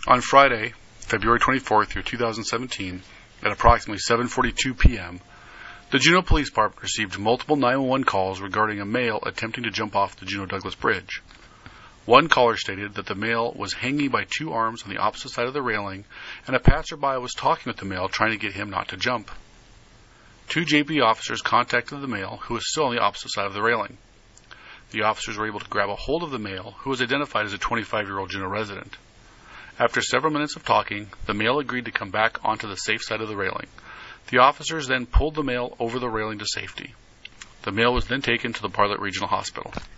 On Friday, February 24th, 2017, at approximately 7:42 p.m., the Juneau Police Department received multiple 911 calls regarding a male attempting to jump off the Juneau-Douglas Bridge. One caller stated that the male was hanging by two arms on the opposite side of the railing, and a passerby was talking with the male, trying to get him not to jump. Two JP officers contacted the male, who was still on the opposite side of the railing. The officers were able to grab a hold of the male, who was identified as a 25-year-old Juneau resident. After several minutes of talking, the male agreed to come back onto the safe side of the railing. The officers then pulled the male over the railing to safety. The male was then taken to the Bartlett Regional Hospital.